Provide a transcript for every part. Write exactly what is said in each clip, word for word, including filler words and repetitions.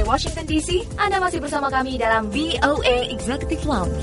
A Washington D C. Anda masih bersama kami dalam V O A Executive Lounge.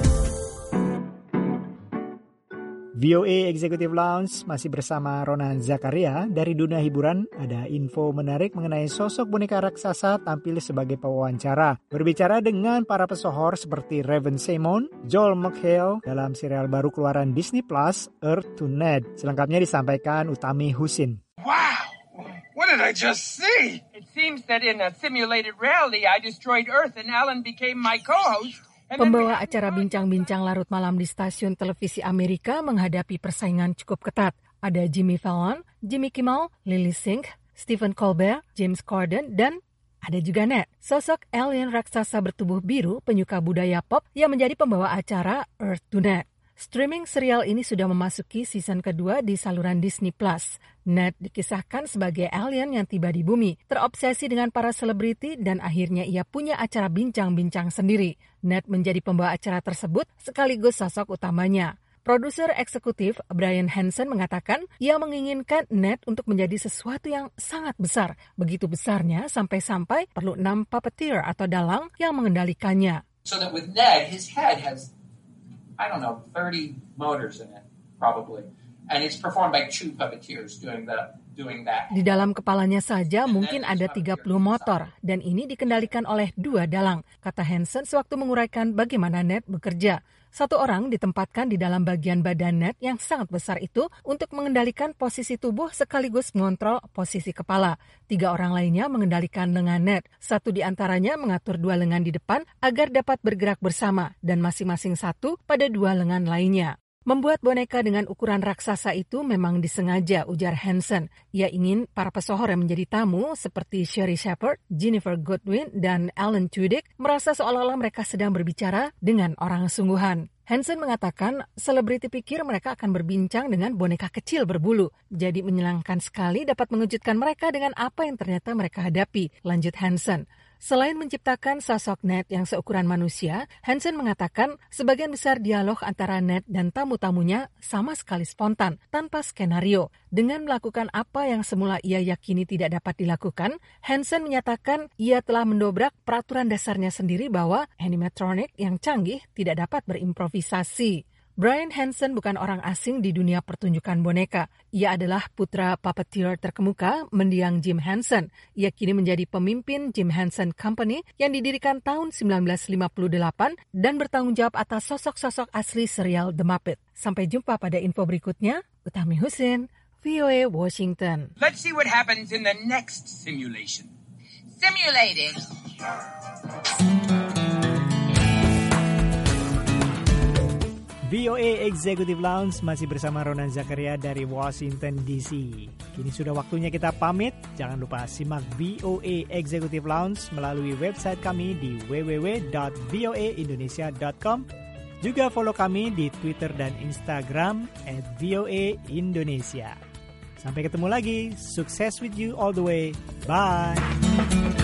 V O A Executive Lounge masih bersama Ronan Zakaria. Dari dunia hiburan, ada info menarik mengenai sosok boneka raksasa tampil sebagai pewawancara. Berbicara dengan para pesohor seperti Raven Simon, Joel McHale dalam serial baru keluaran Disney Plus, Earth to Ned. Selengkapnya disampaikan Utami Husin. Wow! What did I just see? It seems that in a simulated reality, I destroyed Earth and Alan became my co-host. Pembawa acara bincang-bincang larut malam di stasiun televisi Amerika menghadapi persaingan cukup ketat. Ada Jimmy Fallon, Jimmy Kimmel, Lily Singh, Stephen Colbert, James Corden, dan ada juga Ned, sosok alien raksasa bertubuh biru penyuka budaya pop yang menjadi pembawa acara Earth to Ned. Streaming serial ini sudah memasuki season kedua di saluran Disney Plus. Ned dikisahkan sebagai alien yang tiba di bumi, terobsesi dengan para selebriti dan akhirnya ia punya acara bincang-bincang sendiri. Ned menjadi pembawa acara tersebut sekaligus sosok utamanya. Produser eksekutif Brian Hansen mengatakan ia menginginkan Ned untuk menjadi sesuatu yang sangat besar. Begitu besarnya sampai-sampai perlu enam puppeteer atau dalang yang mengendalikannya. So that with Ned, his head has I don't know, thirty motors in it, probably. And it's performed by two puppeteers doing the doing that. Di dalam kepalanya saja mungkin ada tiga puluh motor, dan ini dikendalikan oleh dua dalang, kata Hansen sewaktu menguraikan bagaimana Ned bekerja. Satu orang ditempatkan di dalam bagian badan Ned yang sangat besar itu untuk mengendalikan posisi tubuh sekaligus mengontrol posisi kepala. Tiga orang lainnya mengendalikan lengan Ned. Satu di antaranya mengatur dua lengan di depan agar dapat bergerak bersama dan masing-masing satu pada dua lengan lainnya. Membuat boneka dengan ukuran raksasa itu memang disengaja, ujar Hansen. Ia ingin para pesohor yang menjadi tamu seperti Sherry Shepherd, Jennifer Goodwin, dan Alan Tudyk merasa seolah-olah mereka sedang berbicara dengan orang sungguhan. Hansen mengatakan selebriti pikir mereka akan berbincang dengan boneka kecil berbulu. Jadi menyenangkan sekali dapat mengejutkan mereka dengan apa yang ternyata mereka hadapi, lanjut Hansen. Selain menciptakan sosok Ned yang seukuran manusia, Hansen mengatakan sebagian besar dialog antara Ned dan tamu-tamunya sama sekali spontan, tanpa skenario. Dengan melakukan apa yang semula ia yakini tidak dapat dilakukan, Hansen menyatakan ia telah mendobrak peraturan dasarnya sendiri bahwa animatronic yang canggih tidak dapat berimprovisasi. Brian Hansen bukan orang asing di dunia pertunjukan boneka. Ia adalah putra puppeteer terkemuka mendiang Jim Henson. Ia kini menjadi pemimpin Jim Henson Company yang didirikan tahun sembilan belas lima puluh delapan dan bertanggung jawab atas sosok-sosok asli serial The Muppet. Sampai jumpa pada info berikutnya. Utami Husin, V O A Washington. Let's see what happens in the next simulation. Simulating. V O A Executive Lounge masih bersama Ronan Zakaria dari Washington D C. Kini sudah waktunya kita pamit. Jangan lupa simak V O A Executive Lounge melalui website kami di w w w dot v o a indonesia dot com. Juga follow kami di Twitter dan Instagram at V O A Indonesia. Sampai ketemu lagi. Success with you all the way. Bye.